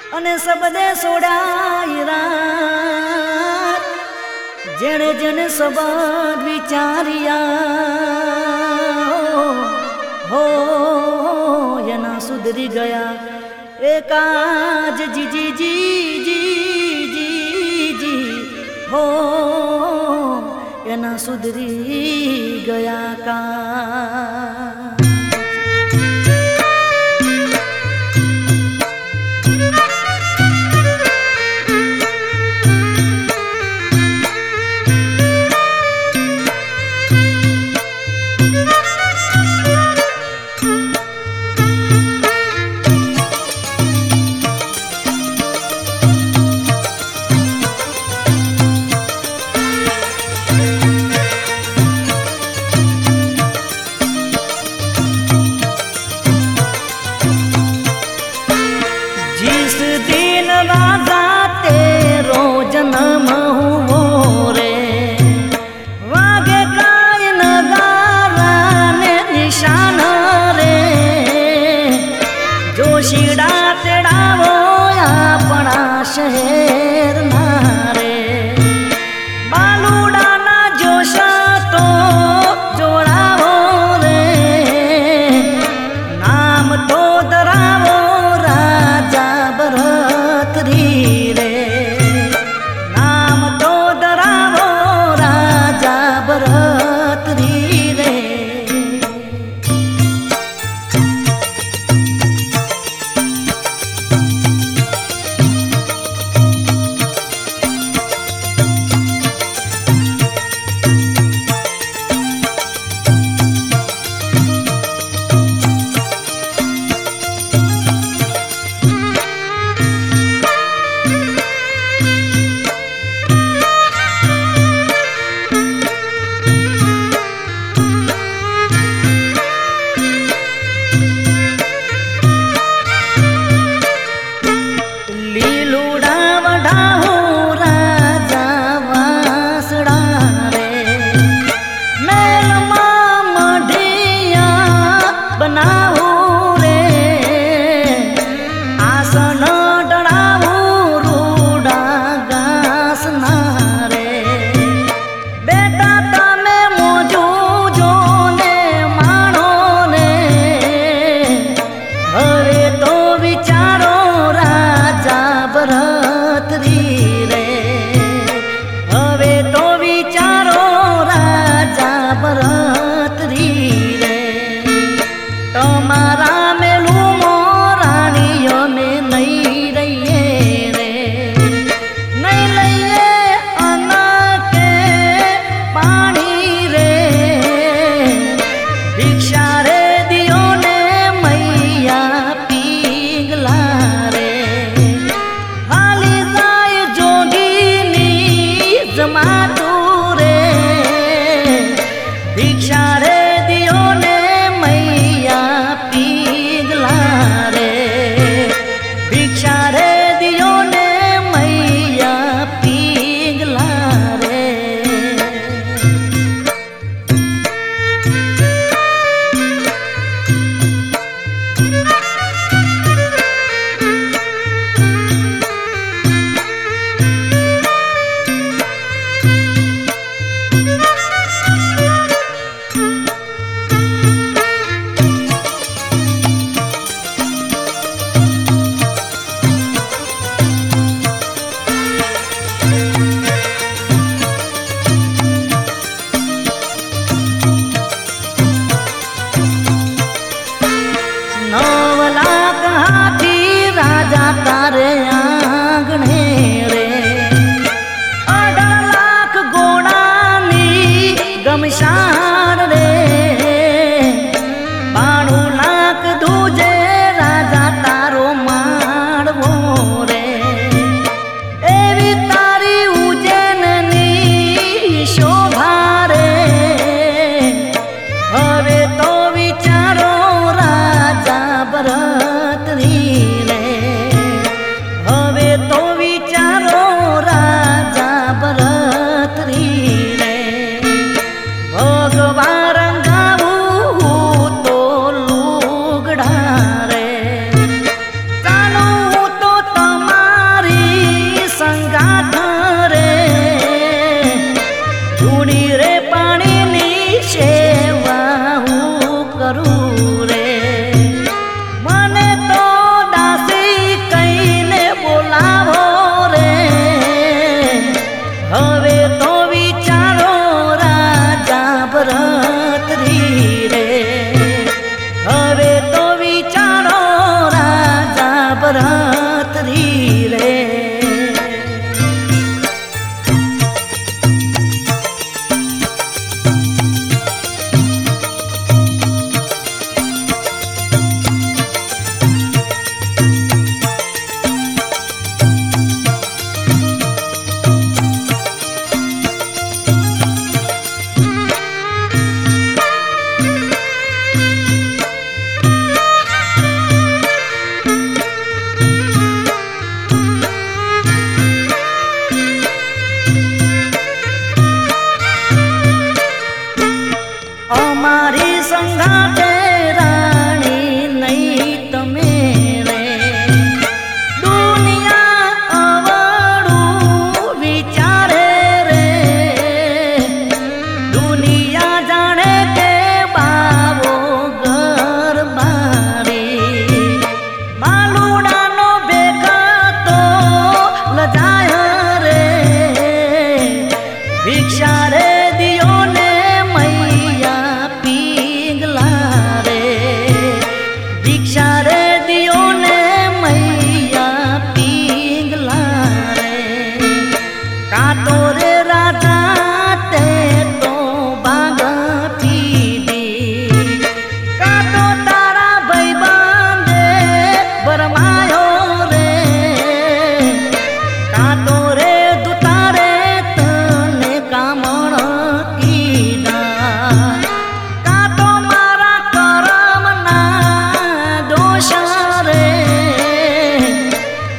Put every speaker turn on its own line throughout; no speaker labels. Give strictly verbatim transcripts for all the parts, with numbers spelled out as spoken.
અને સબદે સોડાઈ રાત જેણે જેણે સબદ વિચાર્યા હો એના સુધરી ગયા એકાજ જી જી જી જી જી જી હો એના સુધરી ગયા કા जन्म हुओ रे वागे काय नगारा ने निशान रे जोशीड़ा तेड़ावो अपना शहर ना रे बालूड़ा ना जोशा तो जोड़ावो रे नाम तो दरावो राजा बर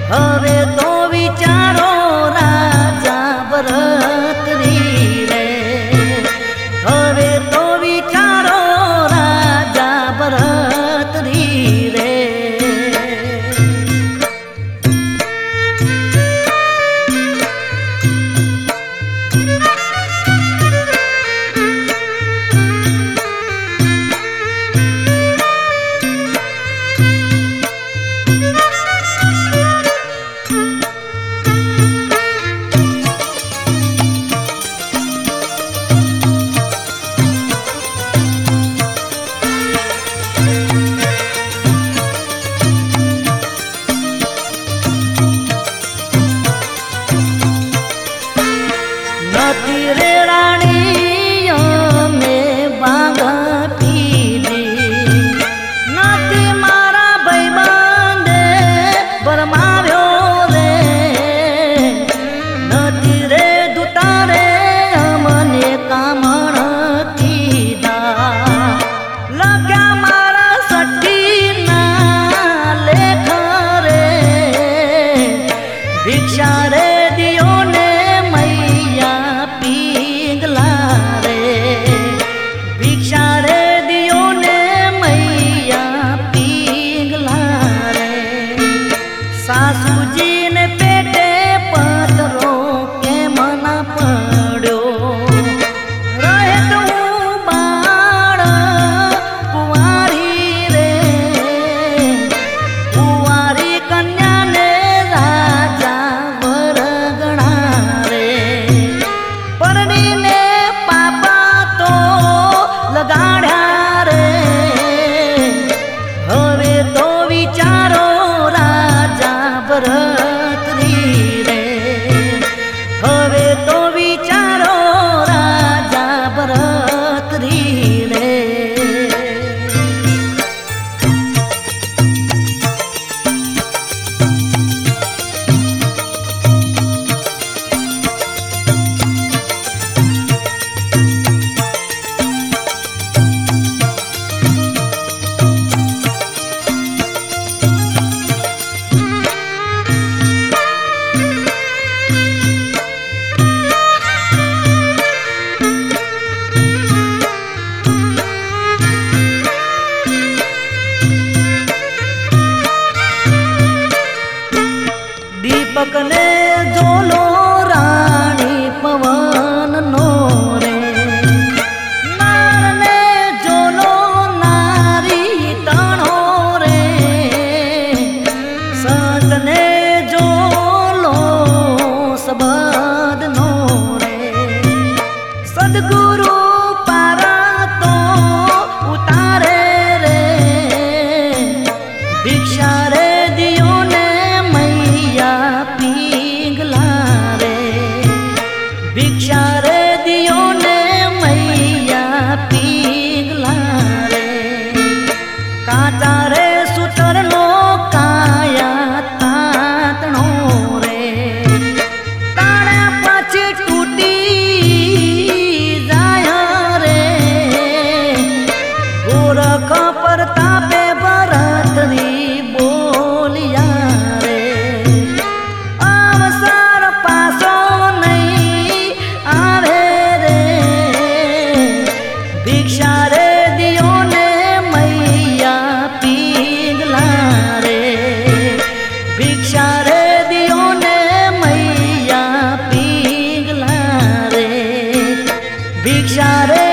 હવે તો વિચારો રાજા ભરતરી રે, હવે તો વિચારો રાજા ભરતરી રે. નથી રે રાણી અમે ભાંગ પીધી, નથી મારા ભાઈબંધે ભરમાવ્યો રે, નથી રે દુતારે અમને કામણ કીધા, લખ્યા મારા સઠ્ઠીના લેખ રે, ભિક્ષા રે દિયો ને પીંગલા રે, ભિક્ષા રે દિયો ને મૈયા પીંગલા રે. સાસુજીને પેટે પથરો કેમ ના પડ્યો, રહે તો હું બાળ કુંવારી રે, કુંવારી કન્યાને રાજા વરગણા રે, પરણીને પાપા તો લગાડ્યા રે, હવે તો વિચારો રાજા ભરતરી રે, હવે તો વિચારો રાજા ભરતરી રે. દીપક ને જોલો રાણી પવન નો રે, નાર ને જોલો નારી તણો રે, સંત ને જોલો સબદ નો રે, સદગુરુ પારા તો ઉતારે રે, ભિક્ષા રે દિયો ને પીંગલા રે, ભિક્ષા રે દિયો ને મૈયા પીંગલા રે. કાચા રે સૂતરનો કાયા તાતણો રે, તાળ્યા પછી તૂટી જાય રે, ગોરખ પરતાપે ભરતરી બોલિયા રે, અવસર પાસો નહીં આવે રે, ભિક્ષા રે દિયો ને મૈયા પીંગલા રે, ભિક્ષા રે દિયો ને મૈયા પીંગલા રે, ભિક્ષા રે